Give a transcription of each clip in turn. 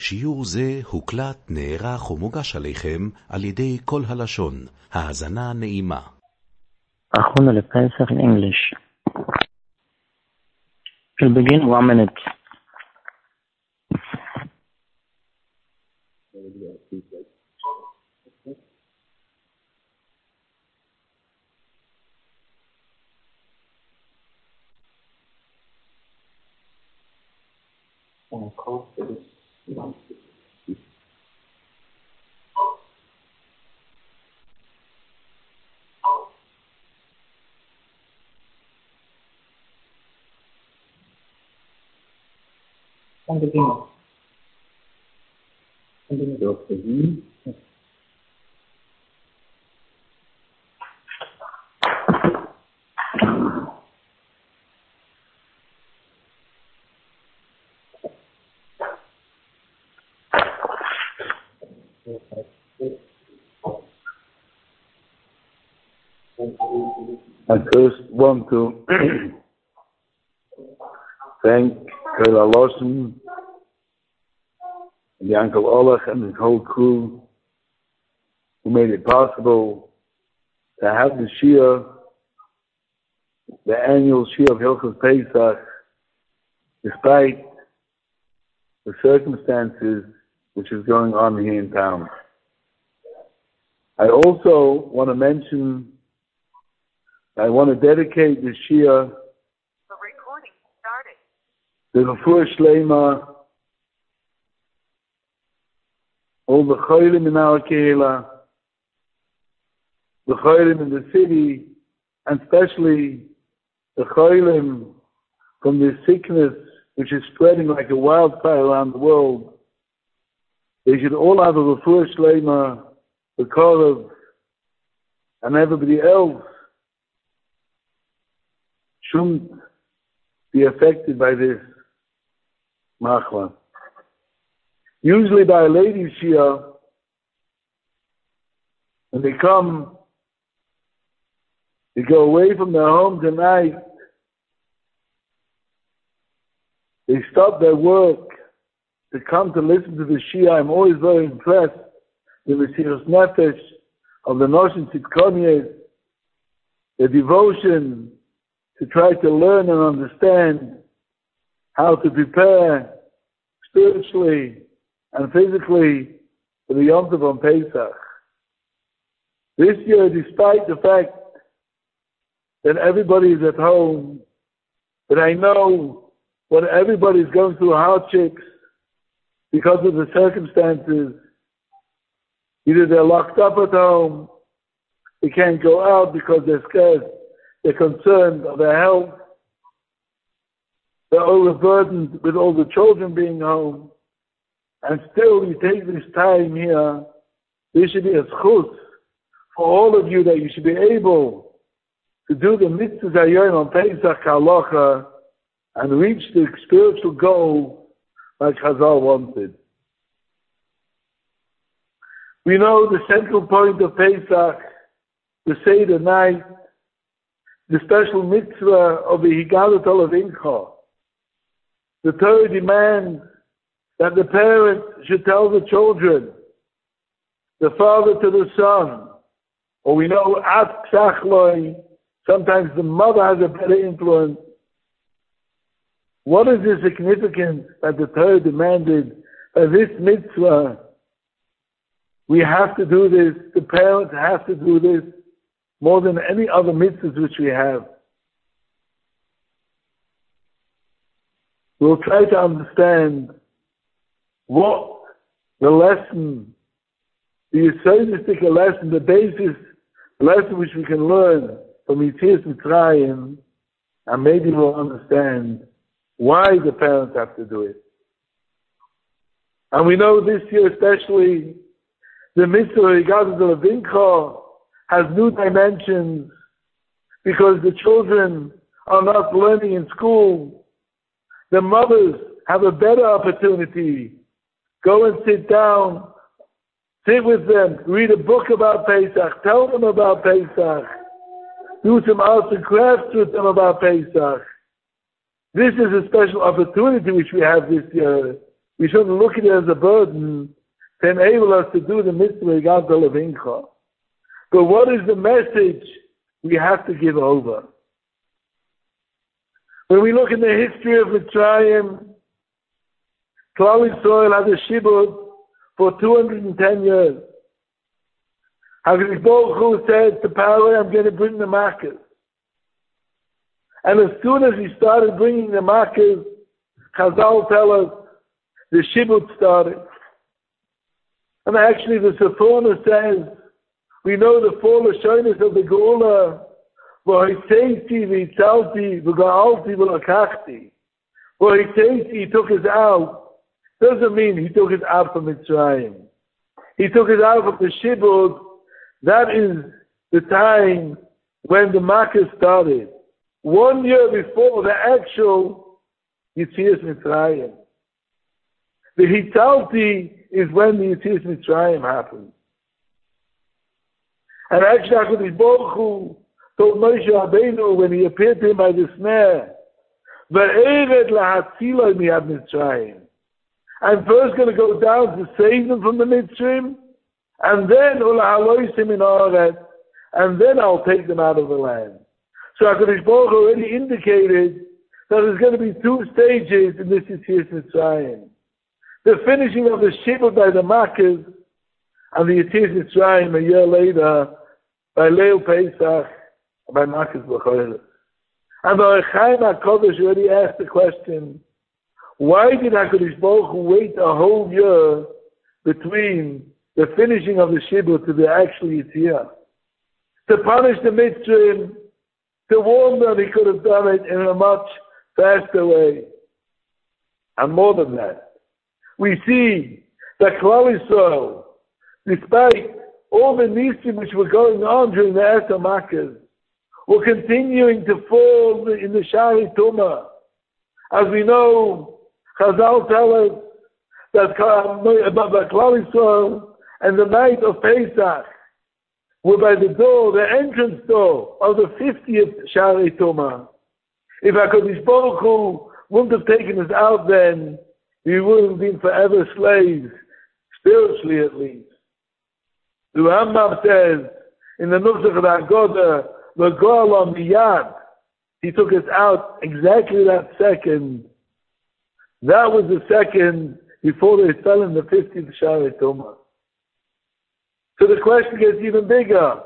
שיעור זה הוקלט, נערך ומוגש עליכם על ידי כל הלשון. האזנה נעימה. Achuna le Pesach in English. We'll begin 1 minute. I first want to thank Kela Lawson, and Yankel Olach and his whole crew who made it possible to have the Shia, the annual Shia of Hilchos Pesach, despite the circumstances which is going on here in town. I also want to mention, I want to dedicate the Shia to the Refuah Shlema, all the Cholim in our Kehillah, the Cholim in the city, and especially the Cholim from this sickness which is spreading like a wildfire around the world. They should all have a Refuah Shlema, the Korov, and everybody else shouldn't be affected by this machla. Usually by a lady Shia, when they come, they go away from their homes at night, they stop their work to come to listen to the Shia. I'm always very impressed with the Mesiras Nefesh of the Noshim Tzidkoniot, the devotion to try to learn and understand how to prepare spiritually and physically for the Yom Tov on Pesach. This year, despite the fact that everybody is at home, but I know what everybody is going through hardships because of the circumstances. Either they're locked up at home, they can't go out because they're scared, they're concerned of their health, they're overburdened with all the children being home, and still you take this time here. There should be a schus for all of you that you should be able to do the mitzvahs hayom on Pesach halacha and reach the spiritual goal like Chazal wanted. We know the central point of Pesach, the Seder night, the special mitzvah of the Higalut Olavincha. The Torah demands that the parents should tell the children, the father to the son, or we know At Ksachloi, sometimes the mother has a better influence. What is the significance that the Torah demanded that this mitzvah, we have to do this, the parents have to do this, more than any other mitzvahs which we have? We'll try to understand what the lesson, the Yesodistic lesson, the basis lesson which we can learn from Yetzias Mitzrayim, and maybe we'll understand why the parents have to do it. And we know this year especially, the mitzvah regarding the Levincha has new dimensions because the children are not learning in school. The mothers have a better opportunity. Go and sit down, sit with them, read a book about Pesach, tell them about Pesach, do some arts and crafts with them about Pesach. This is a special opportunity which we have this year We shouldn't look at it as a burden to enable us to do the mitzvah Gad Levincha. But what is the message we have to give over? When we look in the history of Mitzrayim, Klal Yisrael had a shibud for 210 years. HaKadosh Baruch Hu said to Paro, I'm going to bring the Makkahs. And as soon as he started bringing the Makkahs, Chazal tell us, the shibud started. And actually the Sephona says, we know the four Lashonos of the Geula, V'hoiteiti v'yitzalti v'ga'alti v'lakachti. V'hoiteiti, he took us out. Doesn't mean he took us out from Mitzrayim. He took us out from the shibud. That is the time when the Makkah started. 1 year before the actual Yetzias Mitzrayim. The Hitzalti is when the Yetzias Mitzrayim happened. And actually, HaKadosh Baruch Hu told Moshe Rabbeinu when he appeared to him by the snare, "Ve'ered lahatziloi mi'ad Mitzrayim." I'm first going to go down to save them from the Mitzrayim, and then ulahaloisim in Aret, and then I'll take them out of the land. So HaKadosh Baruch Hu already indicated that there's going to be two stages in this Yetzias Mitzrayim. The finishing of the shibud by the Makkahs, and the Yetzias Mitzrayim a year later by Leil Pesach, by Makkahs B'choros. And the Orach Chaim HaKodesh already asked the question, why did HaKadosh Baruch Hu wait a whole year between the finishing of the shibud to the actual Yetzias? To punish the Mitzrayim, to warn them he could have done it in a much faster way. And more than that, we see that Klal Yisrael, despite all the nisim which were going on during the Esher Makkahs, were continuing to fall in the Shari Tumah. As we know, Chazal tell us that Klal Yisrael and the night of Pesach were by the door, the entrance door of the 50th Shari Tumah. If HaKadosh Baruch Hu wouldn't have taken us out then, we would have been forever slaves, spiritually at least. The Rambam says in the Nusach of Haggadah, "V'go'al miyad," he took us out exactly that second. That was the second before they fell in the 50th Shari Tumah. So the question gets even bigger.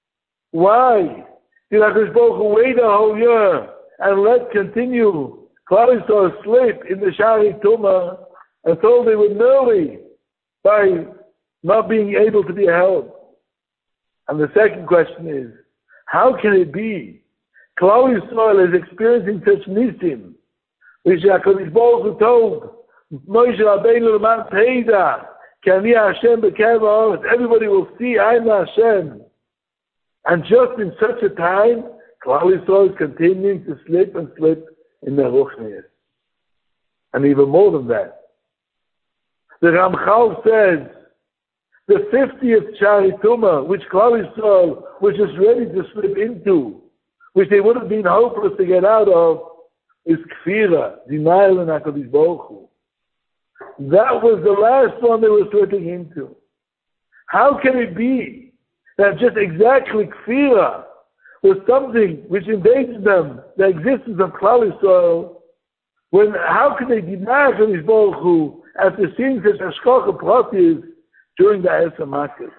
Why did HaKadosh Baruch Hu wait a whole year and let continue Klal Yisrael slip in the Shari Tumah until they were nearly by not being able to be held? And the second question is, how can it be Klal Yisrael is experiencing such nisim, which HaKadosh Baruch Hu told Moshe Rabbeinu L'man Teida, Ki ani Hashem b'kev ha'aretz, everybody will see I am Hashem. And just in such a time, Klal Yisrael is continuing to slip and slip in their ruchnius. And even more than that, the Ramchal says, the 50th Shari Tumah, which Klal Yisrael was just ready to slip into, which they would have been hopeless to get out of, is Kfira, denial in HaKadosh Baruch Hu. That was the last one they were slipping into. How can it be that just exactly Kfira was something which invaded them, the existence of Klal Yisrael, when how can they deny HaKadosh Baruch Hu after seeing such Hashgacha Pratis during the Esher Makkahs?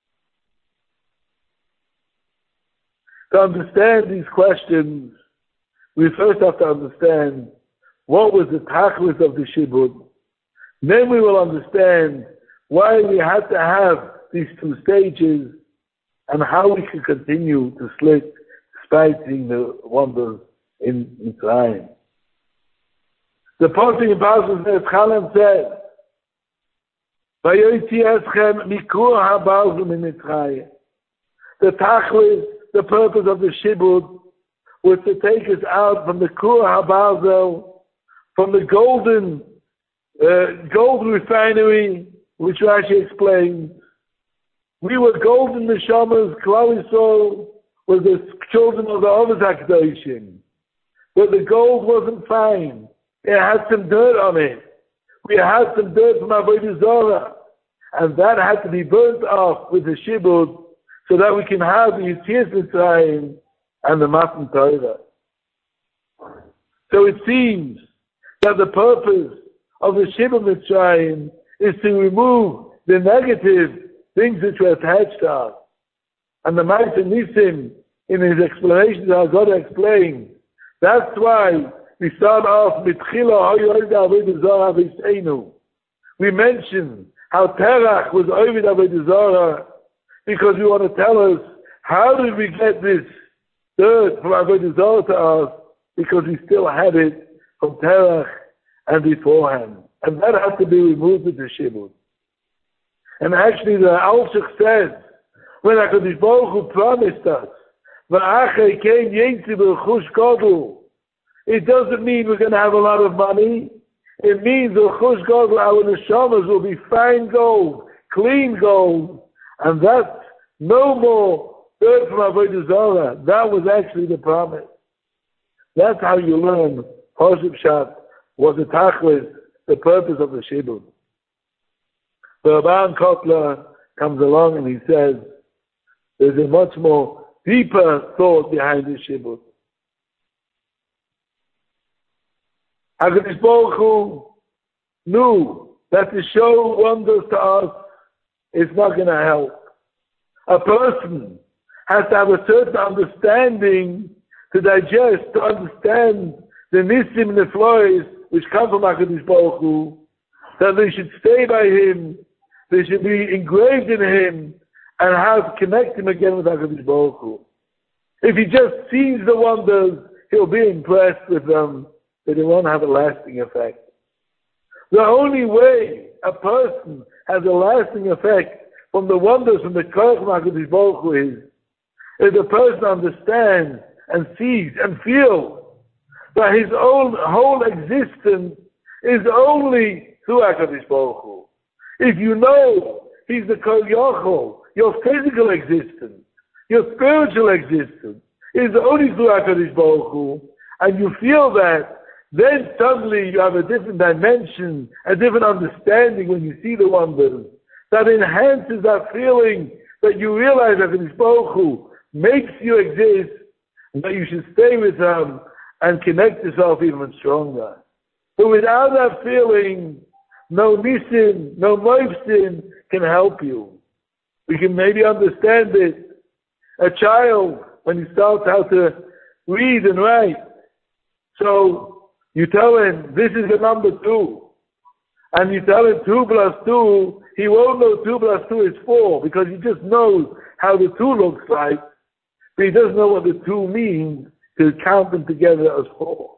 To understand these questions, we first have to understand what was the tachlis of the shibud. Then we will understand why we had to have these two stages and how we can continue to slip despite seeing the wonders in Mitzrayim. The pasuk in Parshas Ne'etzchalem says, "Vayotzi eschem mikur habarzel min Mitzrayim." The tachlis, the purpose of the shibud, was to take us out from the Kur HaBarzel, from the gold refinery, which Rashi explains. We were golden neshamas. Klal Yisrael was the children of the Avos HaKadoshim. But the gold wasn't fine. It had some dirt on it. we had some dirt from Avodah Zarah, and that had to be burnt off with the shibud, so that we can have the Yetzias Mitzrayim and the Matan Torah. So it seems that the purpose of the shibud Mitzrayim is to remove the negative things which were attached to us. And the Ma'aseh Nisim, in his explanations, are going to explain. That's why we start off with we mentioned how Terach was Ovid Avodah Zarah, because we want to tell us, how did we get this dirt from Avodah Zarah to us? Because we still had it from Terach and beforehand. And that had to be removed with the shibud. And actually the Alshich says, when HaKadosh Baruch Hu promised us, it doesn't mean we're going to have a lot of money. It means our neshamas will be fine gold, clean gold, and that's no more dirt from Avodah Zarah. That was actually the promise. That's how you learn Hoshib Shat was the tachlis, the purpose of the shibud. The Rabban Kotler comes along and he says, there's a much more deeper thought behind this shibud. HaKadosh Baruch Hu knew that to show wonders to us is not going to help. A person has to have a certain understanding to digest, to understand the nisim and the flows which come from HaKadosh Baruch Hu, that they should stay by Him, they should be engraved in Him, and how to connect Him again with HaKadosh Baruch Hu. If he just sees the wonders, he'll be impressed with them, but it won't have a lasting effect. The only way a person has a lasting effect from the wonders from the Koach of HaKadosh Baruch Hu is, if the person understands and sees and feels that his own whole existence is only through HaKadosh Baruch Hu. If you know He's the Kol Yochel, your physical existence, your spiritual existence is only through HaKadosh Baruch Hu, and you feel that, then suddenly you have a different dimension, a different understanding when you see the wonders, that enhances that feeling that you realize that HaKadosh Baruch Hu makes you exist, and that you should stay with Him and connect yourself even stronger. But without that feeling, no nisim, no moifsim can help you. We can maybe understand it. A child, when he starts how to read and write, so you tell him, this is the number 2. And you tell him 2 plus 2, he won't know 2 plus 2 is 4, because he just knows how the 2 looks like, but he doesn't know what the 2 means to count them together as 4.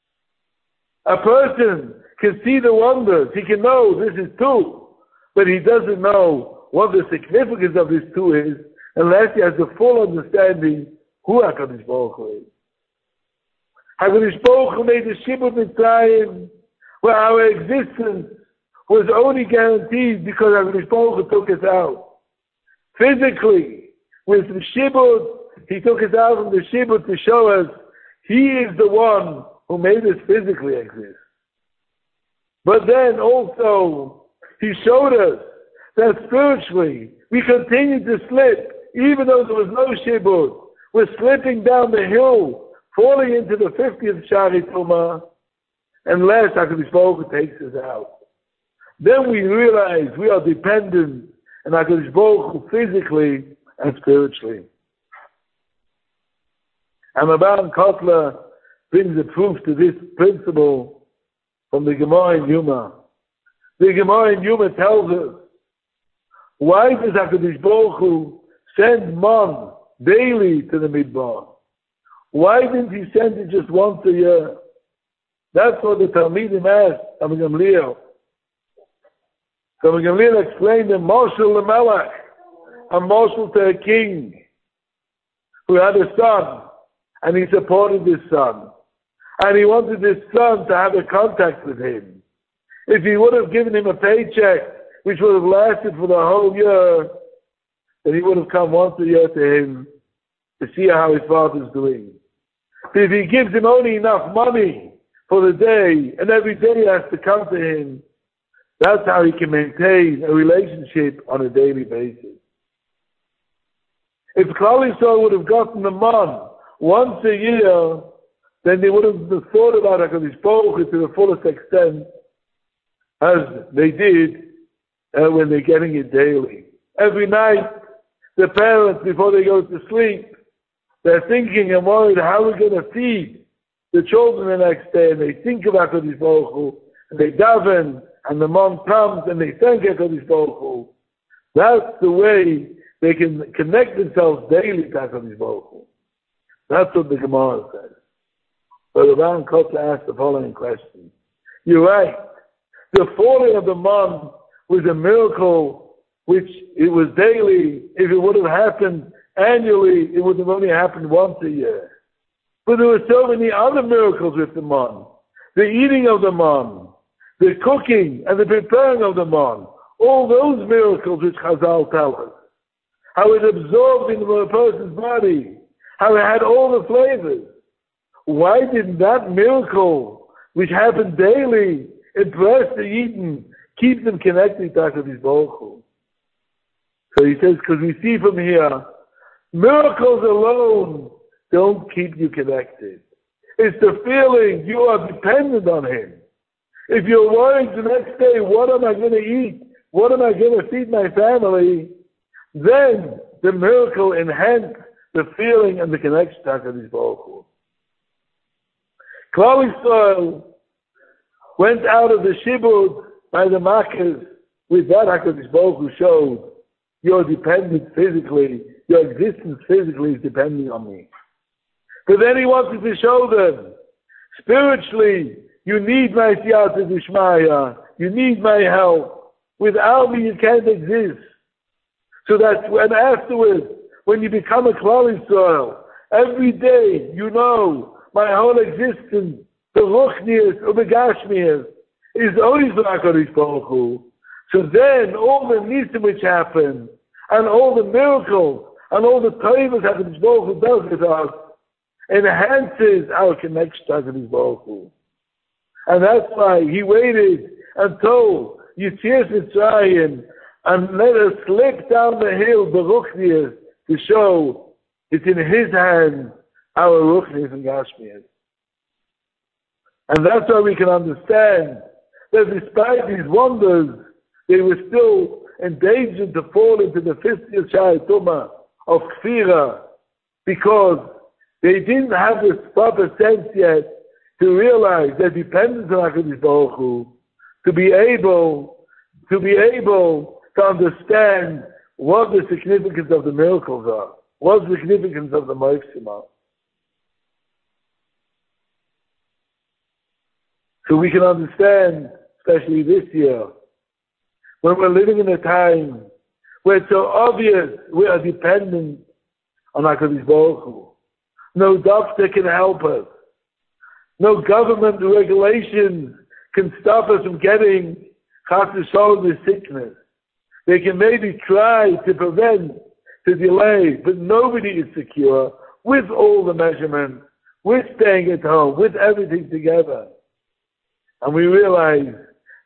A person can see the wonders, he can know this is 2, but he doesn't know what the significance of this 2 is, unless he has the full understanding who HaKadosh Baruch Hu is. HaKadosh Baruch Hu made the Shibud Mitzrayim, where our existence was only guaranteed because HaKadosh Baruch Hu took us out. Physically, with the Shibud, He took us out from the Shibud to show us He is the one who made us physically exist. But then also, He showed us that spiritually, we continue to slip, even though there was no Shibud. We're slipping down the hill, falling into the 50th Shari Tumah, unless HaKadosh Baruch Hu takes us out. Then we realize we are dependent on HaKadosh Baruch Hu physically and spiritually. And Rabban Kotler brings a proof to this principle from the Gemara in Yuma. The Gemara in Yuma tells us, why does HaKadosh Baruch Hu send man daily to the Midbar? Why didn't He send it just once a year? That's what the Talmidim asked Rabbi Gamliel. So Rabbi Gamliel explained the marshal Melech, a marshal to a king who had a son, and he supported his son. And he wanted his son to have a contact with him. If he would have given him a paycheck, which would have lasted for the whole year, then he would have come once a year to him to see how his father's doing. But if he gives him only enough money for the day, and every day he has to come to him, That's how he can maintain a relationship on a daily basis. If Klal Yisrael would have gotten the man once a year, then they would have thought about HaKadosh Baruch Hu to the fullest extent as they did when they're getting it daily. Every night, the parents, before they go to sleep, they're thinking and worried how we're going to feed the children the next day, and they think of HaKadosh Baruch Hu, and they daven, and the mom comes and they thank HaKadosh Baruch Hu. That's the way they can connect themselves daily to HaKadosh Baruch Hu. That's what the Gemara says. So the Ram Kotler asked the following question. You're right. The falling of the man was a miracle which it was daily. If it would have happened annually, it would have only happened once a year. But there were so many other miracles with the man. The eating of the man, the cooking and the preparing of the man. All those miracles which Chazal tell us. How it absorbed into a person's body. How it had all the flavors. Why didn't that miracle, which happened daily, impress the Yidden, keep them connected to HaKadosh Baruch Hu? So he says, because we see from here, miracles alone don't keep you connected. It's the feeling you are dependent on Him. If you're worried the next day, what am I going to eat? What am I going to feed my family? Then the miracle enhanced the feeling and the connection to HaKadosh Baruch Hu. Klal Yisrael went out of the Shibud by the Makkahs. With that, HaKadosh Baruch Hu showed your dependence physically, your existence physically is depending on me. But then he wanted to show them, spiritually, you need my siyata d'shmaya, you need my help. Without me, you can't exist. So that when afterwards, when you become a Klal Yisrael, every day you know my whole existence, the ruchnius or the gashmius, is only for HaKadosh Baruch Hu. So then all the nisim which happen, and all the miracles, and all the tovos HaKadosh Baruch Hu does with us, enhances our connection to HaKadosh Baruch Hu. And that's why he waited until Yetzias Mitzrayim and let us slip down the hill, the ruchnius, to show it's in his hands, our ruchnius and gashmius. And that's why we can understand that despite these wonders, they were still endangered to fall into the 50th Shai Tumah of Kfira, because they didn't have this proper sense yet to realize their dependence on HaKadosh Baruch Hu, to be able to understand what the significance of the miracles are, what the significance of the Moifsim are. So we can understand, especially this year, when we're living in a time where it's so obvious we are dependent on HaKadosh Baruch Hu. No doctor can help us. No government regulations can stop us from getting chas v'sholom the sickness. They can maybe try to prevent, to delay, but nobody is secure with all the measurements, with staying at home, with everything together. And we realize,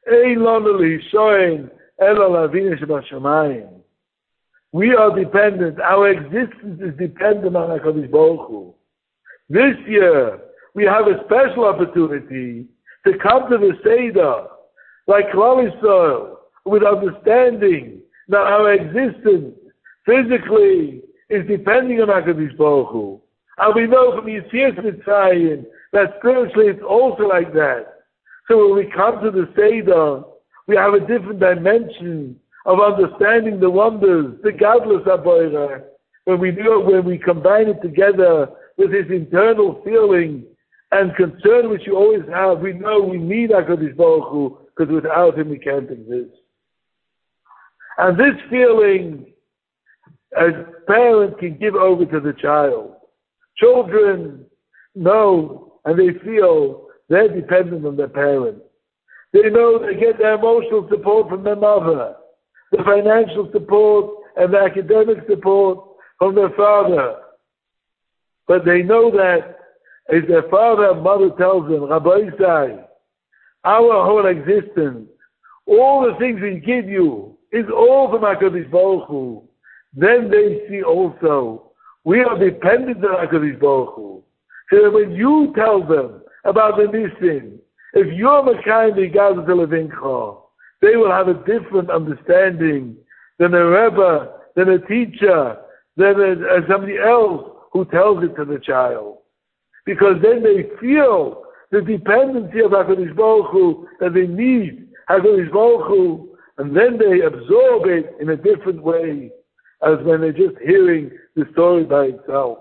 we are dependent. Our existence is dependent on HaKadosh Baruch Hu. This year, we have a special opportunity to come to the Seder, like Klal Yisrael, with understanding that our existence physically is depending on HaKadosh Baruch Hu. And we know from Yetzias Mitzrayim that spiritually it's also like that. So when we come to the Seder, we have a different dimension of understanding the wonders, the Gadlus HaBorah, when we combine it together with his internal feeling and concern which you always have. We know we need HaKadosh Baruch Hu, because without him we can't exist. And this feeling, a parent can give over to the child. Children know and they feel they're dependent on their parents. They know they get their emotional support from their mother, the financial support and the academic support from their father. But they know that if their father and mother tells them, Rabbi Isai, our whole existence, all the things we give you is all from HaKadosh Baruch Hu, then they see also we are dependent on HaKadosh Baruch Hu. So that when you tell them about the Nisim, if you're Mekayim B'Gad Levincha, they will have a different understanding than a Rebbe, than a teacher, than somebody else who tells it to the child. Because then they feel the dependency of HaKadosh Baruch Hu, that they need HaKadosh Baruch Hu, and then they absorb it in a different way as when they're just hearing the story by itself.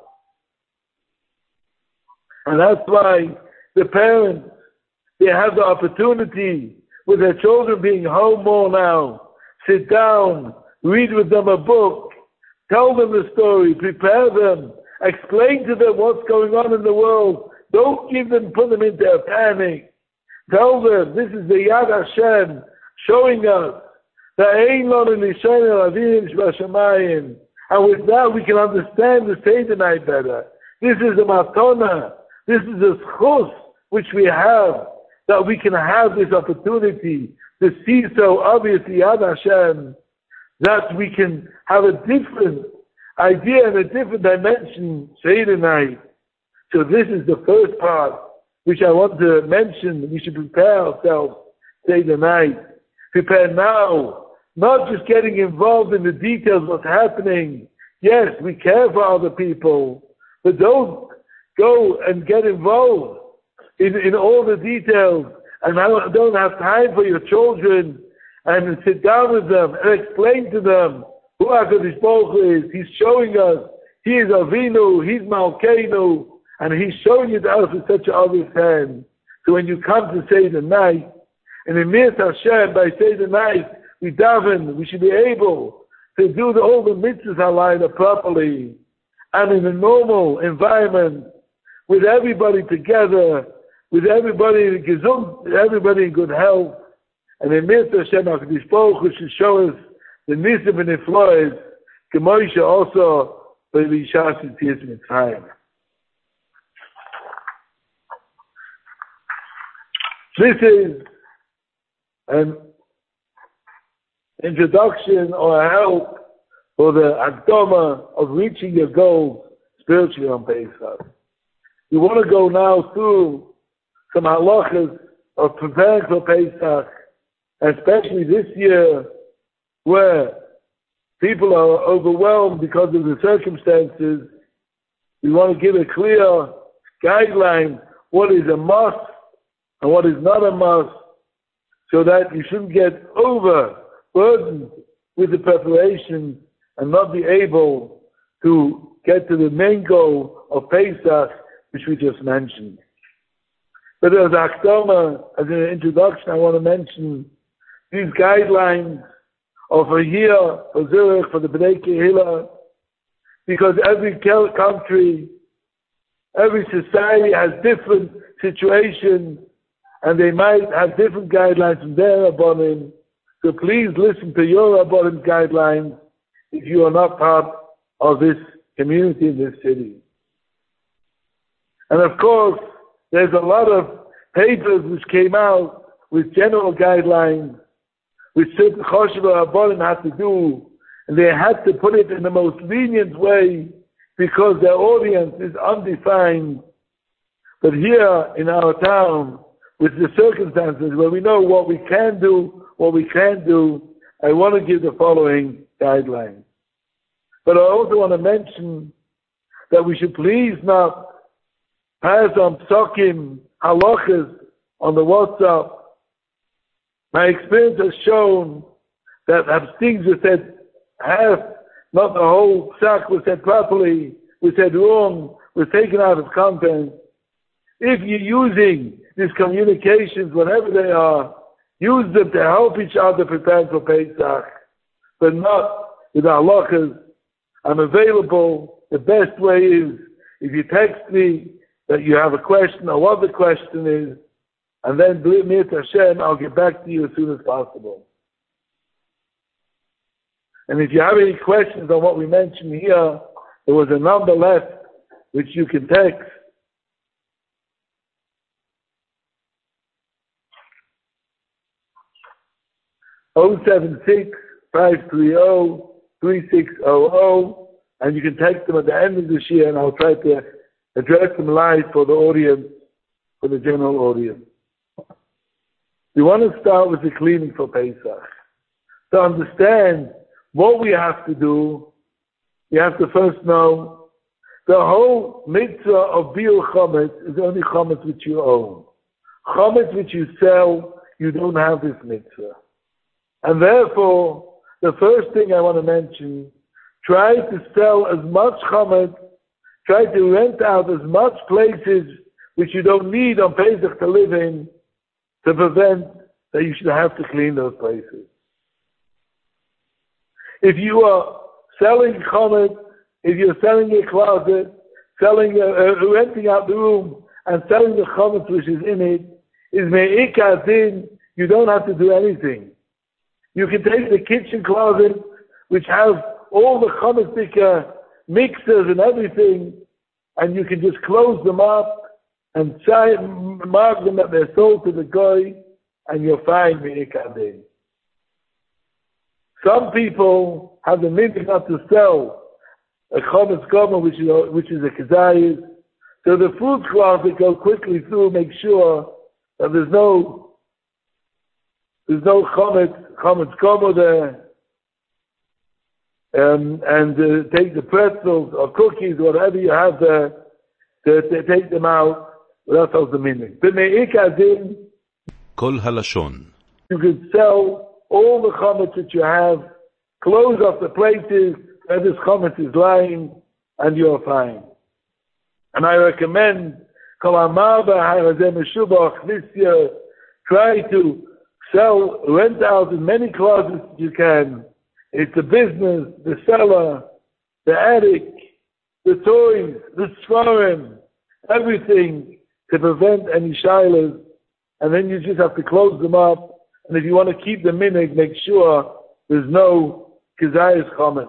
And that's why the parents, they have the opportunity, with their children being home more now, sit down, read with them a book, tell them the story, prepare them, explain to them what's going on in the world. Don't put them into a panic. Tell them this is the Yad Hashem showing us that Ein Lanu Nishayim Avim Shbashamayim. And with that we can understand the Seder night better. This is a matona. This is a schus which we have, that we can have this opportunity to see so obviously Yad Hashem, that we can have a different idea and a different dimension Seder night. So this is the first part which I want to mention. We should prepare ourselves Seder night. Prepare now. Not just getting involved in the details of what's happening. Yes, we care for other people, but don't go and get involved in all the details, and don't have time for your children, and sit down with them and explain to them who HaKadosh Baruch Hu is. He's showing us, He is Avinu, He's Malkeinu, and He's showing it to us with such an obvious hand. So when you come to Seder night, and in Mir Hashem, by Seder night, we daven, we should be able to do all the mitzvahs halayla properly, and in a normal environment, with everybody together, with everybody in good health, and in Mitzvah Hashem HaKadosh Baruch Hu should show us the Nisim and Nifloes, K'moisha also by V'yishas Yetzias Mitzrayim. This is an introduction or a help for the Akdama of reaching your goals spiritually on Pesach. We want to go now through some halachas of preparing for Pesach, especially this year where people are overwhelmed because of the circumstances. We want to give a clear guideline what is a must and what is not a must, so that you shouldn't get overburdened with the preparation and not be able to get to the main goal of Pesach, which we just mentioned. But as Akdama, as an introduction, I want to mention these guidelines of a year for Zurich, for the Bnei Kehillah, because every country, every society has different situations, and they might have different guidelines from their Rabbanim. So please listen to your Rabbanim guidelines if you are not part of this community in this city. And of course, there's a lot of papers which came out with general guidelines, which certain Choshev Rabbanim had to do, and they had to put it in the most lenient way because their audience is undefined. But here in our town, with the circumstances where we know what we can do, what we can't do, I want to give the following guidelines. But I also want to mention that we should please not pass on psukim, halachas on the WhatsApp. My experience has shown that things were said half, not the whole psak was said properly, was said wrong, was taken out of context. If you're using these communications, whatever they are, use them to help each other prepare for Pesach, but not with halachas. I'm available. The best way is if you text me that you have a question or what the question is, and then believe me, Hashem, I'll get back to you as soon as possible. And if you have any questions on what we mentioned here, there was a number left which you can text. 076-530-3600, and you can text them at the end of the year, and I'll try to address them live for the audience, for the general audience. We want to start with the cleaning for Pesach. To understand what we have to do, you have to first know the whole mitzvah of biur chametz is only chametz which you own. Chametz which you sell, you don't have this mitzvah. And therefore, the first thing I want to mention, try to sell as much chametz, try to rent out as much places which you don't need on Pesach to live in, to prevent that you should have to clean those places. If you are selling chametz, if you're selling a closet, renting out the room, and selling the chametz which is in it, is me'ikar din, you don't have to do anything. You can take the kitchen closet, which has all the chametz mixers and everything, and you can just close them up and mark them that they're sold to the goy, and you're fine me'ikar din. Some people have the minhag not to sell a chametz gomer, which is a kezayis. So the fruit closet go quickly through, make sure that there's no chametz gomer there, and take the pretzels or cookies, whatever you have there, to take them out. That's all the minhag. The me'ikar din, Kol halashon. You could sell all the chametz that you have, close off the places where this chametz is lying, and you're fine. And I recommend, this year, try to rent out as many closets as you can. It's the business, the cellar, the attic, the toys, the svarim, everything to prevent any shilas, and then you just have to close them up. And if you want to keep the minhag, make sure there's no kezayis chametz.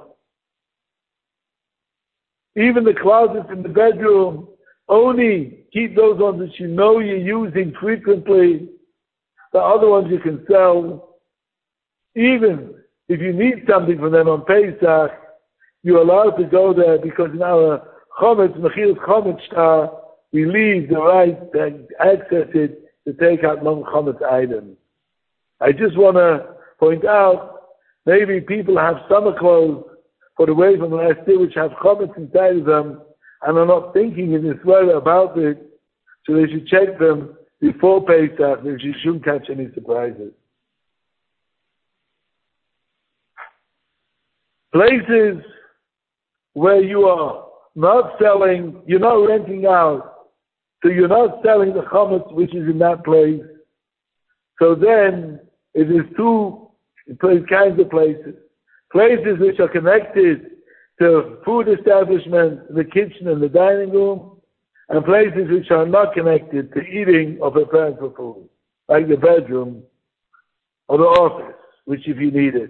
Even the closets in the bedroom, only keep those ones that you know you're using frequently. The other ones you can sell. Even if you need something from them on Pesach, you're allowed to go there, because in our chametz, mechilas chametz shtar, we leave the right to access it to take out non-chametz items. I just want to point out, maybe people have summer clothes for the way from last year which have chametz inside of them, and are not thinking in this way about it, so they should check them before Pesach, and you shouldn't catch any surprises. Places where you are not selling, you're not renting out, so you're not selling the chametz which is in that place. So then, it is two kinds of places. Places which are connected to food establishments, the kitchen and the dining room, and places which are not connected to eating or preparing for food, like the bedroom or the office, which if you need it.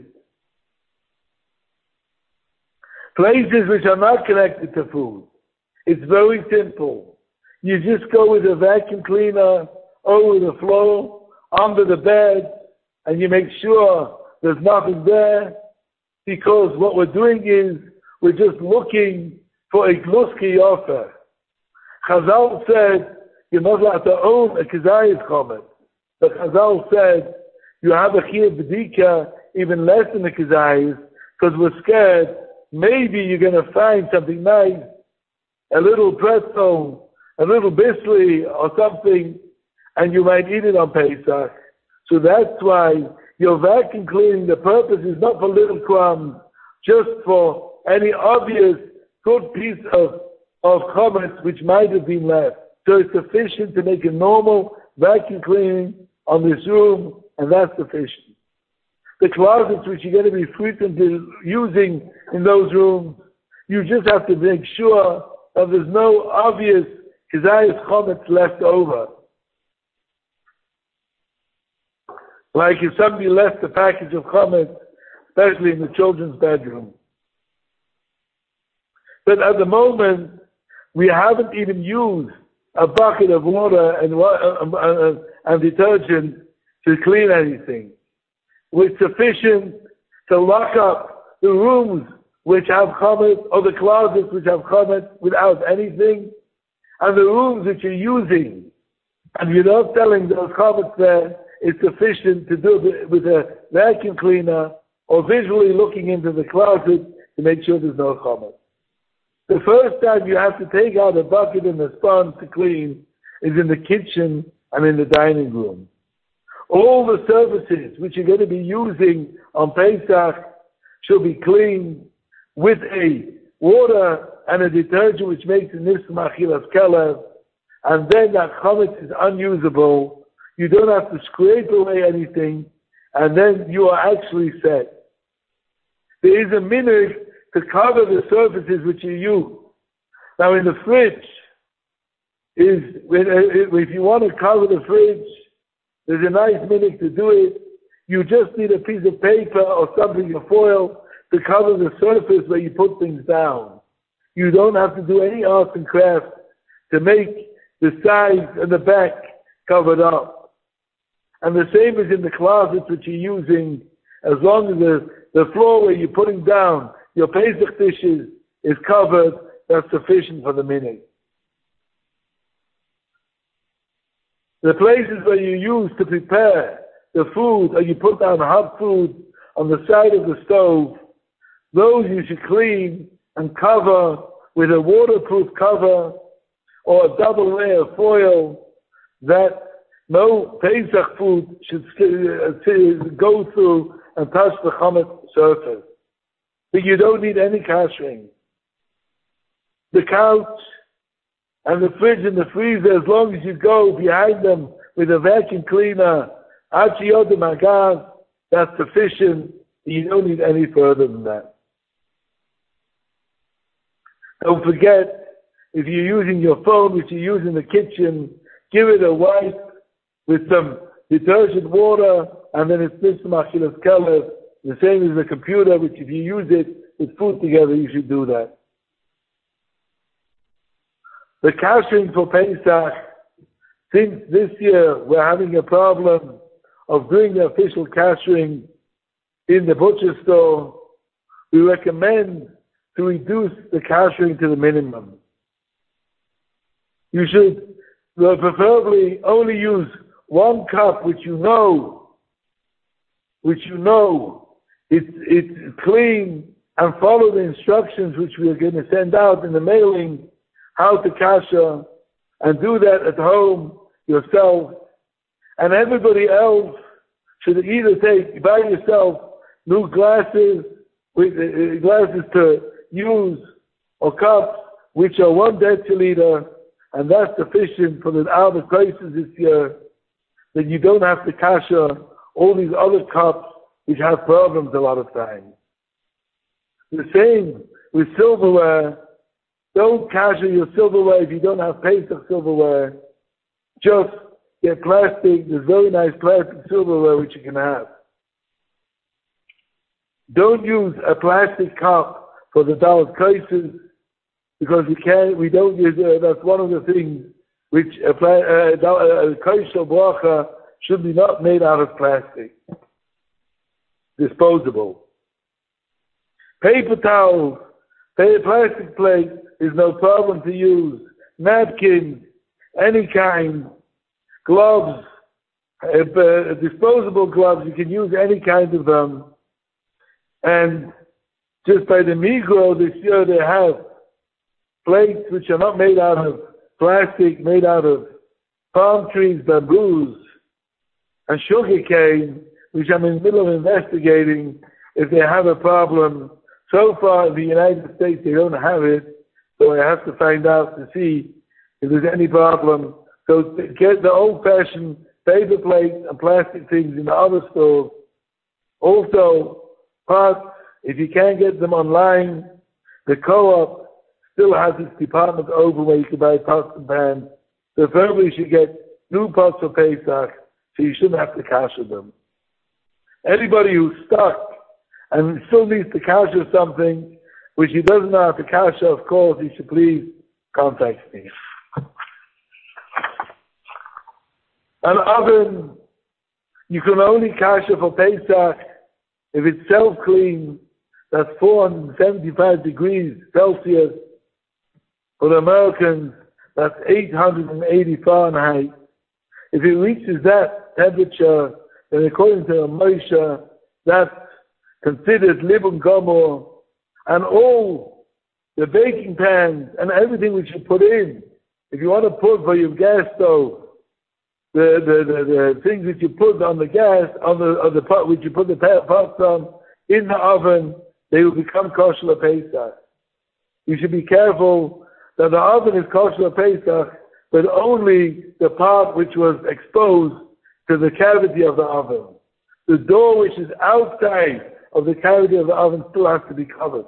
Places which are not connected to food. It's very simple. You just go with a vacuum cleaner over the floor, under the bed, and you make sure there's nothing there, because what we're doing is we're just looking for a gluski offer. Chazal said you're not allowed to own a kezayis chametz, but Chazal said you have a chiyuv b'dika even less than a kezayis, because we're scared maybe you're going to find something nice, a little pretzel, a little bisli or something, and you might eat it on Pesach. So that's why your vacuum cleaning, the purpose is not for little crumbs, just for any obvious good piece of chametz which might have been left. So it's sufficient to make a normal vacuum cleaning on this room, and that's sufficient. The closets which you're going to be frequently using in those rooms, you just have to make sure that there's no obvious kezayis chametz left over. Like if somebody left a package of chametz, especially in the children's bedroom. But at the moment, we haven't even used a bucket of water and detergent to clean anything. was sufficient to lock up the rooms which have chametz, or the closets which have chametz without anything, and the rooms which you're using, and you're not selling those chametz there, it's sufficient to do it with a vacuum cleaner, or visually looking into the closet to make sure there's no chametz. The first time you have to take out a bucket and a sponge to clean is in the kitchen and in the dining room. All the surfaces which you're going to be using on Pesach should be cleaned with a water and a detergent which makes it nisum achilas kelev, and then that chametz is unusable. You don't have to scrape away anything, and then you are actually set. There is a minhag to cover the surfaces which you use. Now in the fridge, if you want to cover the fridge, there's a nice minhag to do it. You just need a piece of paper or something, a foil, to cover the surface where you put things down. You don't have to do any arts and crafts to make the sides and the back covered up. And the same is in the closets which you're using. As long as the floor where you're putting down your Pesach dishes is covered, that's sufficient for the minhag. The places where you use to prepare the food, or you put down hot food on the side of the stove, those you should clean and cover with a waterproof cover or a double layer foil that no Pesach food should go through and touch the chametz surface. But you don't need any kashering. The couch and the fridge and the freezer, as long as you go behind them with a vacuum cleaner, achiyot magaz, that's sufficient. You don't need any further than that. Don't forget, if you're using your phone, which you use in the kitchen, give it a wipe with some detergent water, and then it's nisum achilas kelev, the same as the computer, which if you use it with food together, you should do that. The kashering for Pesach, since this year we're having a problem of doing the official kashering in the butcher store, we recommend to reduce the kashering to the minimum. You should preferably only use one cup which you know it's clean, and follow the instructions which we are going to send out in the mailing, how to kasher, and do that at home yourself. And everybody else should either buy yourself new glasses to use, or cups which are 1 deciliter, and that's sufficient for the Arba crisis this year, that you don't have to kasher all these other cups which have problems a lot of times. The same with silverware. Don't kasher your silverware if you don't have Pesach silverware. Just get plastic. There's very nice plastic silverware which you can have. Don't use a plastic cup for the Dalet Kaises, because we don't use that's one of the things which a Kaisel Bracha should be not made out of plastic. Disposable. Paper towels, plastic plate is no problem to use. Napkins, any kind. Gloves, disposable gloves, you can use any kind of them. And just by the Migros this year they have plates which are not made out of plastic, made out of palm trees, bamboos, and sugar cane, which I'm in the middle of investigating if they have a problem. So far in the United States they don't have it, so I have to find out to see if there's any problem. So get the old-fashioned paper plates and plastic things in the other stores. Also, pots, if you can't get them online, the Co-op still has its department open where you can buy pots and pans. So probably you should get new pots for Pesach, so you shouldn't have to kasher them. Anybody who's stuck and still needs to kasher something, which he doesn't know how to kasher, of course, he should please contact me. An oven You can only kasher for Pesach if it's self-clean. That's 475 degrees Celsius. For the Americans, that's 880 Fahrenheit. If it reaches that temperature, then according to Moshe, that's considered libun gomor, and all the baking pans and everything which you put in. If you want to put for your gas stove, the things that you put on the gas, on the pot which you put the pots on, in the oven, they will become kosher Pesach. You should be careful that the oven is kosher Pesach, but only the part which was exposed to the cavity of the oven. The door which is outside of the cavity of the oven still has to be covered.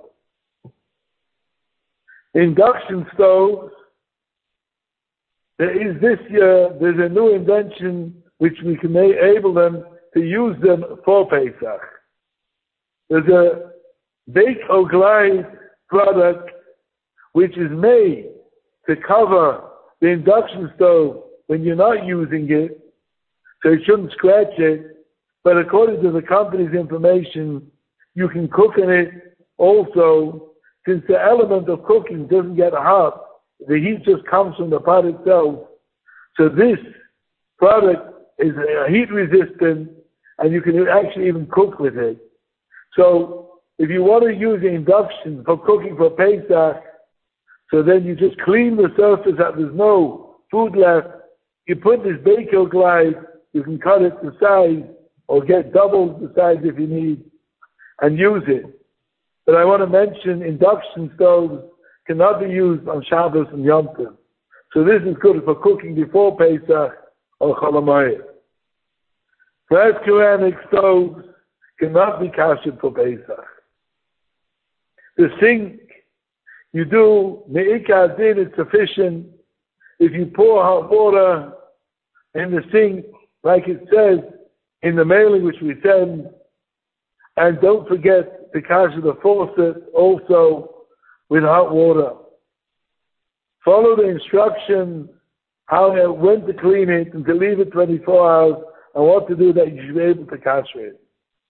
Induction stoves, there's a new invention which we can enable them to use them for Pesach. There's a bake or glide product which is made to cover the induction stove when you're not using it, so you shouldn't scratch it. But according to the company's information, you can cook in it also, since the element of cooking doesn't get hot. The heat just comes from the pot itself. So this product is heat resistant, and you can actually even cook with it. So if you want to use the induction for cooking for Pesach, so then you just clean the surface that there's no food left. You put this Baker Glide, you can cut it to size or get double the size if you need and use it. But I want to mention induction stoves cannot be used on Shabbos and Yom Tov. So this is good for cooking before Pesach or Chol Hamoed. Brass ceramic stoves cannot be kashed for Pesach. The sink, you do me'ikah din, it's sufficient. If you pour hot water in the sink, like it says in the mailing which we send, and don't forget to kash the faucet also with hot water. Follow the instructions when to clean it and to leave it 24 hours and what to do that you should be able to kash it.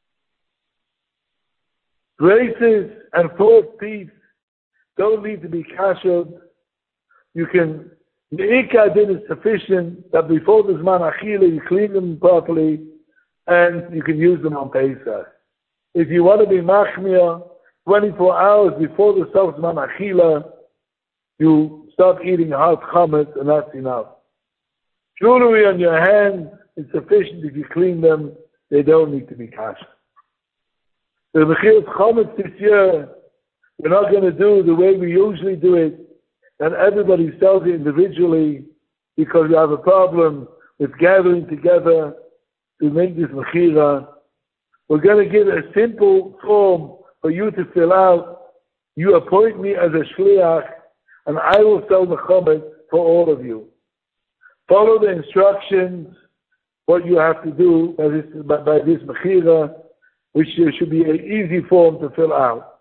Braces and false teeth don't need to be kashed. You can, the ikah din is sufficient that before the Zman Achila you clean them properly and you can use them on Pesach. If you want to be machmir, 24 hours before the Sof Zman Achila, you stop eating hot chametz and that's enough. Jewelry on your hands is sufficient if you clean them. They don't need to be kashed. The Mechilas Chametz this year, we're not going to do the way we usually do it, and everybody sells it individually because we have a problem with gathering together to make this Mechira. We're going to give a simple form for you to fill out. You appoint me as a shliach, and I will sell the Chametz for all of you. Follow the instructions, what you have to do by this Mechira, which should be an easy form to fill out.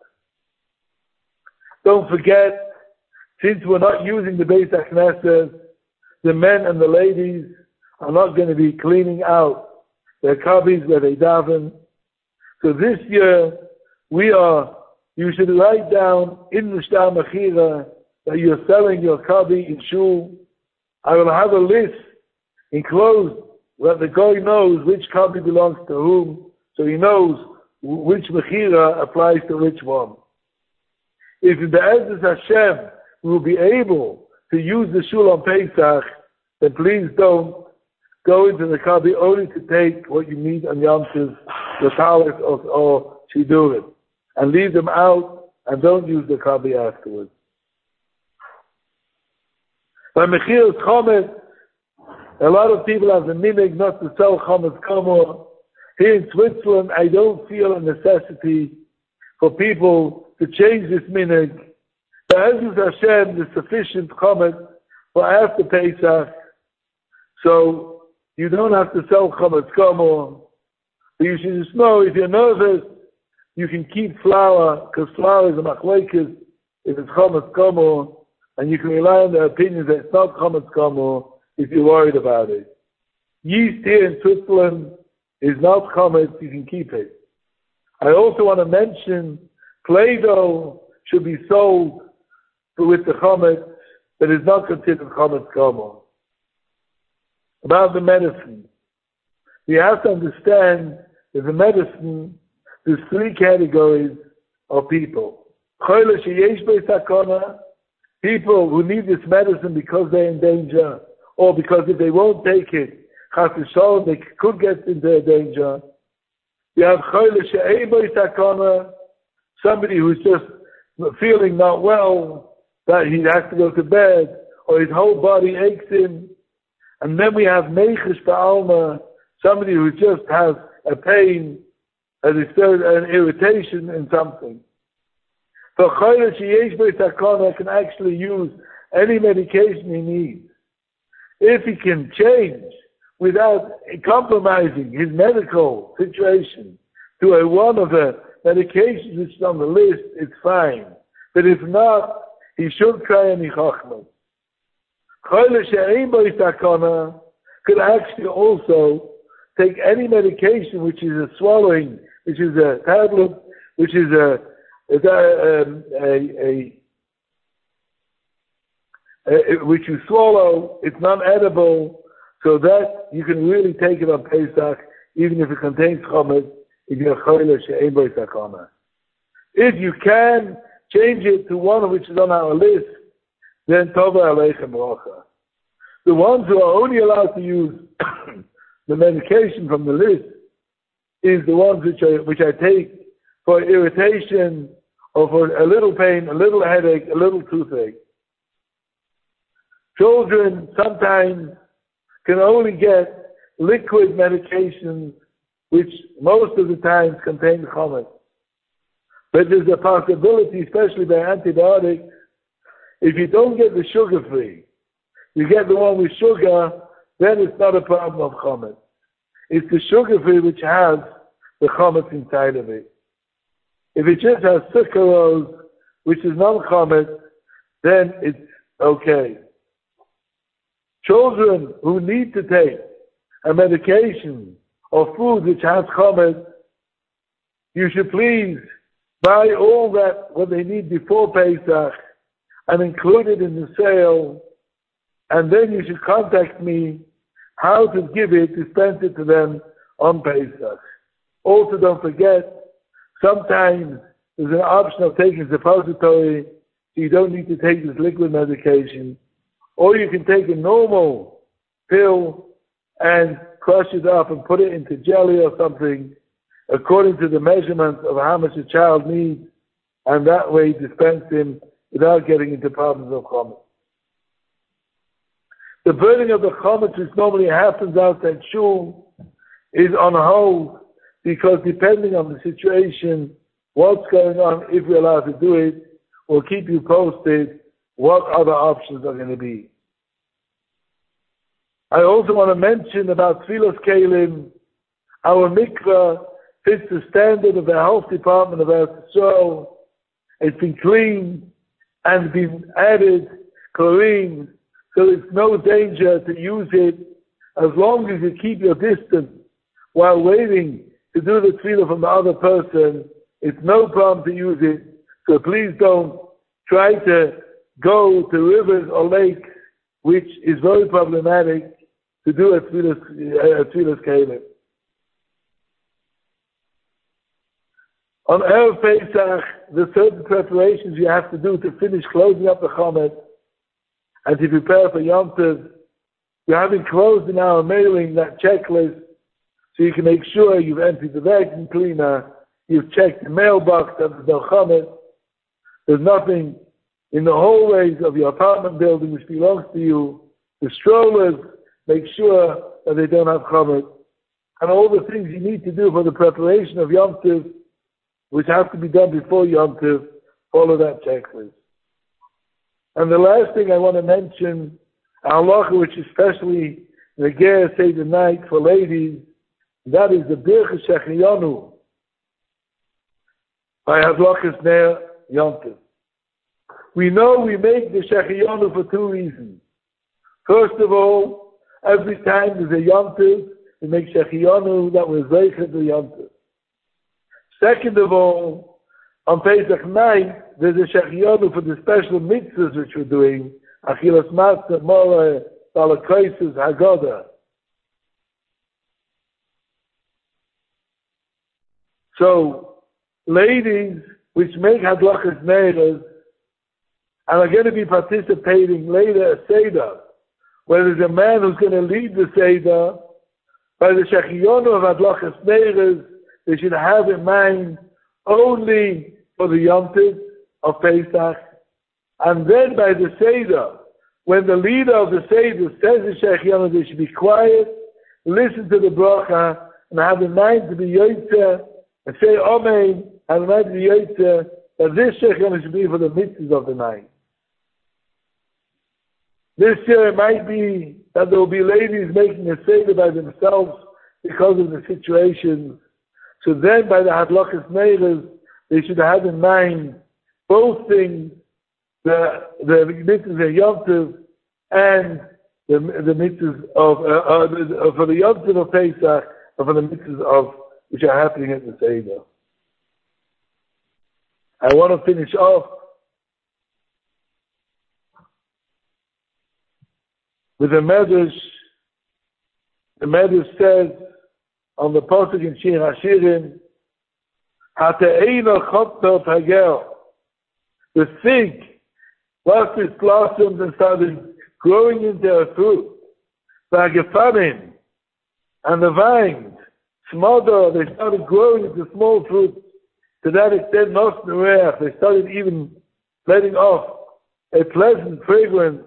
Don't forget, since we're not using the Beis HaKnesset, the men and the ladies are not going to be cleaning out their kabis where they daven. So this year, you should write down in the Shtar Mechira that you're selling your kabi in shul. I will have a list enclosed where the guy knows which kabi belongs to whom, so he knows which Mechira applies to which one. If in the Be'ezus Hashem we will be able to use the shul on Pesach, then please don't go into the kabi only to take what you need on Yom Tov, the talis or shidurim, and leave them out and don't use the kabi afterwards. By Mechilas Chametz, a lot of people have the minhag not to sell Chametz Kamor. Here in Switzerland, I don't feel a necessity for people to change this minhag. Be'ezus Hashem, there's sufficient Chametz for after Pesach, so you don't have to sell Chametz Kamor. But you should just know, if you're nervous, you can keep flour, because flour is a machlekes if it's Chametz Kamor, and you can rely on the opinion that it's not Chametz Kamor if you're worried about it. Yeast here in Switzerland is not chametz, you can keep it. I also want to mention Play-Doh should be sold with the chametz that is not considered chametz kamo. About the medicine. We have to understand that the medicine, there's three categories of people. People who need this medicine because they're in danger, or because if they won't take it, they could get into danger. You have somebody who's just feeling not well, that he has to go to bed, or his whole body aches him. And then we have Meichish Ba'alma, somebody who just has a pain, an irritation in something. So Chayla Sheyesh B'Takana can actually use any medication he needs. If he can change without compromising his medical situation to one of the medications which is on the list, it's fine. But if not, he should try any chachmas. Chayla She'ein B'Takana could actually also take any medication which is a swallowing, which is a tablet, which is which you swallow, it's non-edible, so that you can really take it on Pesach, even if it contains chametz, if you're choyle she'ein bo sakana. If you can change it to one which is on our list, then tova aleichem bracha. The ones who are only allowed to use the medication from the list is the ones which I take for irritation, or for a little pain, a little headache, a little toothache. Children sometimes can only get liquid medications, which most of the times contain chametz. But there's a possibility, especially by antibiotics, if you don't get the sugar-free, you get the one with sugar, then it's not a problem of chametz. It's the sugar-free which has the chametz inside of it. If it just has sucralose, which is non-chametz, then it's okay. Children who need to take a medication or food which has chametz, you should please buy all that what they need before Pesach and include it in the sale, and then you should contact me how to give it, dispense it to them on Pesach. Also, don't forget, sometimes there's an option of taking suppository, so you don't need to take this liquid medication. Or you can take a normal pill and crush it up and put it into jelly or something, according to the measurements of how much a child needs, and that way dispense him without getting into problems of chametz. The burning of the chametz, which normally happens outside shul, is on hold, because depending on the situation, what's going on, if we're allowed to do it, we'll keep you posted what other options are going to be. I also want to mention about Tfilas Kelim. Our mikvah fits the standard of the health department of Eretz Yisrael. It's been cleaned and been added chlorine, so there's no danger to use it as long as you keep your distance while waiting to do the tefillah from the other person. It's no problem to use it, so please don't try to go to rivers or lakes, which is very problematic, to do a tefillas kelim. On Erev Pesach, there's certain preparations you have to do to finish closing up the chametz and to prepare for Yom Tov. You have enclosed in our mailing that checklist, so you can make sure you've emptied the vacuum cleaner, you've checked the mailbox, that there's no chametz, there's nothing in the hallways of your apartment building which belongs to you. The strollers, make sure that they don't have chametz. And all the things you need to do for the preparation of Yom Tov, which have to be done before Yom Tov, follow that checklist. And the last thing I want to mention, a halacha which especially in the Ger Seder night for ladies, that is the Birchas Shechiyanu by Hadlachas Ner Yom Tov. We know we make the Shechiyanu for two reasons. First of all, every time there's a Yom Tov, we make Shechianu that we're Zeicha to Yom Tov. Second of all, on Pesach night, there's a Shechianu for the special mitzvahs which we're doing, Achilas Matzah, Mora, Balakaisus, Haggadah. So, ladies which make Hadlachas Neiras and are going to be participating later at Seder, where there's a man who's going to lead the Seder, by the Shechionu of Hadlachas Neiras, they should have in mind only for the Yom Tov of Pesach, and then by the Seder, when the leader of the Seder says the Shechionu, they should be quiet, listen to the bracha, and have in mind to be Yotzeh, and say Amen, have in mind to be Yotzeh, that this Shechionu should be for the mitzvahs of the night. This year it might be that there will be ladies making a Seder by themselves because of the situation. So then by the Hadlachas Neiras, they should have in mind both things, the mitzvahs of Yom Tov and the mitzvahs of for the Yom Tov of Pesach and for the mitzvahs of which are happening at the Seder. I want to finish off with a Medrash. The Medrash says on the pasuk in Shir Hashirim, "Hate'eina chotnot hagel." The fig lost its blossoms and started growing into a fruit. V'hagefanim, and the vines, smolder, they started growing into small fruits. To that extent, they started even letting off a pleasant fragrance.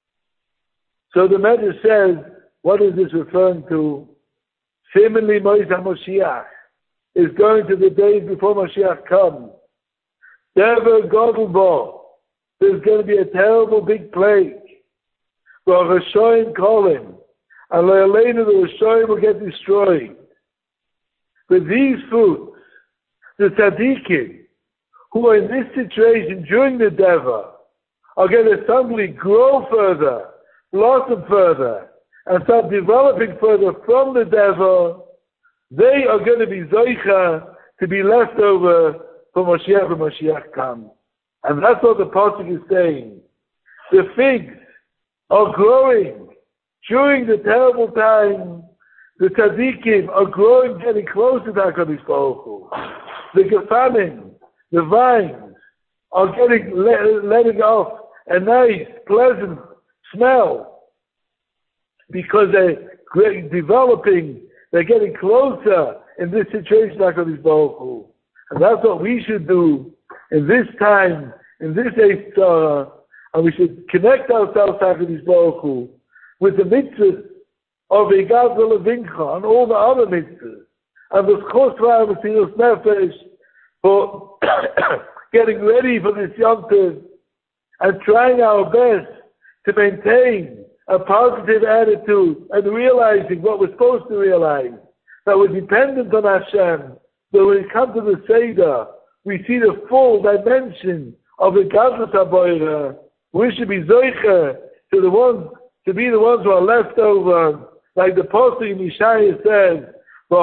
So the Medrash says, what is this referring to? Seemingly Moishe Moshiach is going to the days before Moshiach comes. Dever Godelbo, there's going to be a terrible big plague. Where Rishoyim call him, and Le'aleinu the Rishoyim will get destroyed. But these fruits, the tzaddikim, who are in this situation during the Deva, are going to suddenly grow further, blossom further, and start developing further from the Deva. They are going to be Zoicha, to be left over for Moshiach when Moshiach comes. And that's what the pasuk is saying. The figs are growing during the terrible time. The tzaddikim are growing, getting closer to HaKadosh Baruch Hu. The gefanim, the vines, are letting off a nice, pleasant smell because they're developing, they're getting closer in this situation to HaKadosh Baruch Hu. And that's what we should do in this time, in this Eis Tzara, and we should connect ourselves to HaKadosh Baruch Hu with the mitzvahs of Egad V'Levincha and all the other mitzvahs, and the Chosra and Mesiras Nefesh for getting ready for this Yom Tov and trying our best to maintain a positive attitude and realizing what we're supposed to realize, that we're dependent on Hashem, that when we come to the Seder, we see the full dimension of the Gadlut HaBoira. We should be Zoicha to be the ones who are left over, like the Pasuk in Yeshaya says,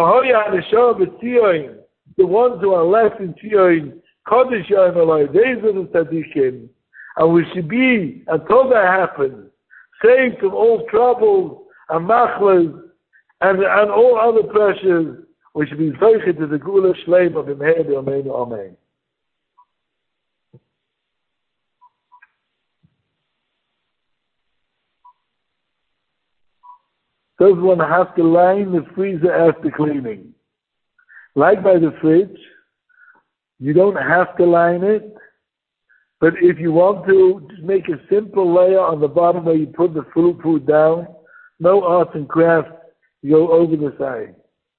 the ones who are left in Tzion, Kodesh Yom Eloi, these are the tzaddikim, and we should be, until that happens, saved from all troubles and machlas and all other pressures. We should be zoichet to the Gula Shleim of Imher B'Yomeinu. Amen. Does one have to line the freezer after cleaning? Like by the fridge, you don't have to line it, but if you want to, just make a simple layer on the bottom where you put the food down. No arts and crafts, you go over the side.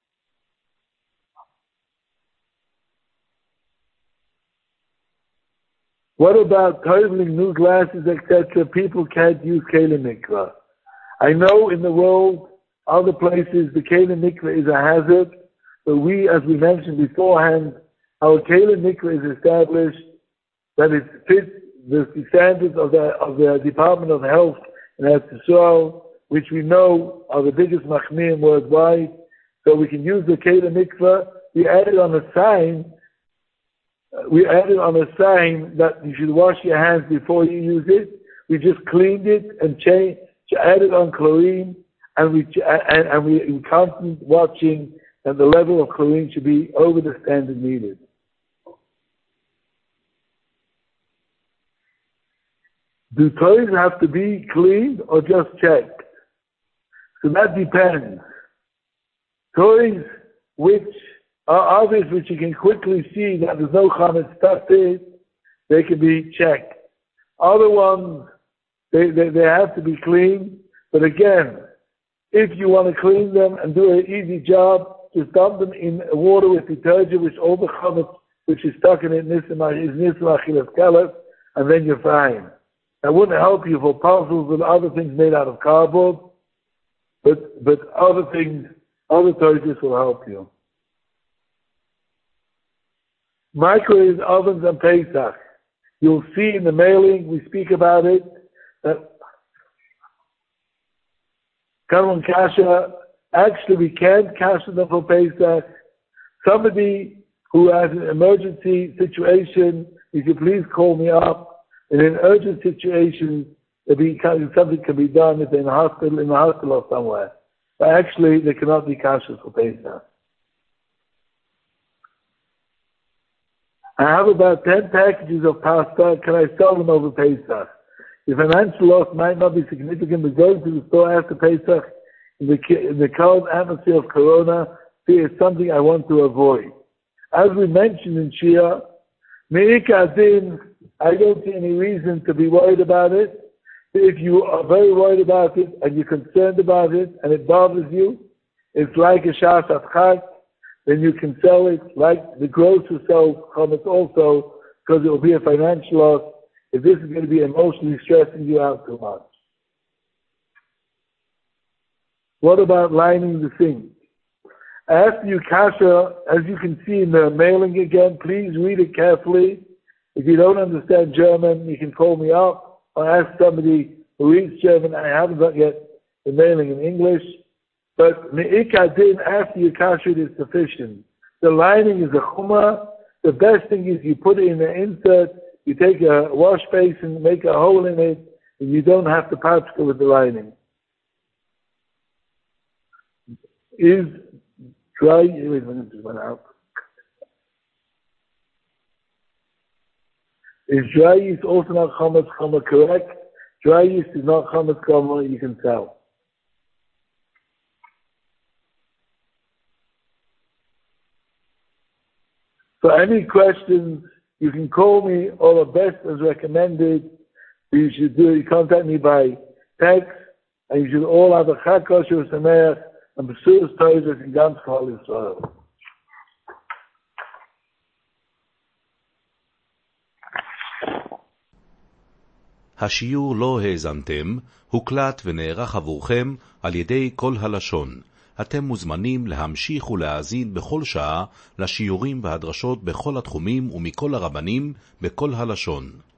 What about toiling new glasses, etc.? People can't use Kelim Mikvah. I know in the world, other places, the Kelim Mikvah is a hazard, but we, as we mentioned beforehand, our Kelim Mikvah is established that it fits the standards of the Department of Health in Eretz Yisrael, which we know are the biggest machmirim worldwide, So we can use the Kela Mikveh. We added on a sign that you should wash your hands before you use it. We just cleaned it and added on chlorine, and we in constant watching that the level of chlorine should be over the standard needed. Do toys have to be cleaned or just checked? So that depends. Toys which are obvious, which you can quickly see that there's no chametz stuck in, they can be checked. Other ones, they have to be cleaned. But again, if you want to clean them and do an easy job, just dump them in water with detergent, which all the chametz which is stuck in it is nisma achilas kalas, and then you're fine. That wouldn't help you for puzzles and other things made out of cardboard, but other things, other toys will help you. Microwave ovens and Pesach. You'll see in the mailing, we speak about it, that Karon Kasha, actually we can't kasha them for Pesach. Somebody who has an emergency situation, you can please call me up. In an urgent situation, something can be done if they're in the hospital or somewhere. But actually, they cannot be kasha for Pesach. I have about 10 packages of pasta. Can I sell them over Pesach? The financial loss might not be significant, but going to the store after Pesach in the current atmosphere of Corona is something I want to avoid. As we mentioned in Shia, Me'ika Adin, I don't see any reason to be worried about it. If you are very worried about it and you're concerned about it and it bothers you, it's like a Shas Atchak, then you can sell it like the grocer sells chametz also, because it will be a financial loss if this is going to be emotionally stressing you out too much. What about lining the sink? After you kasha, as you can see in the mailing again, please read it carefully. If you don't understand German, you can call me up or ask somebody who reads German. I haven't got yet the mailing in English. But me'ika din, after you kasha it, is sufficient. The lining is a chumrah. The best thing is you put it in an insert, you take a wash basin, make a hole in it, and you don't have to patchka with the lining. Is dry, wait a minute, just went out. Is dry yeast also not chametz chama correct? Dry yeast is not chametz chama, you can tell. For any questions, you can call me, or the best as recommended. You should you contact me by text, and you should all have a Chag Kosher Sameach and Besuras Toises in ganz Klal Yisrael. השיעור לא האזנתם, הוקלט ונערך עבורכם על ידי כל הלשון. אתם מוזמנים להמשיך ולהאזין בכל שעה לשיעורים והדרשות בכל התחומים ומכל הרבנים בכל הלשון.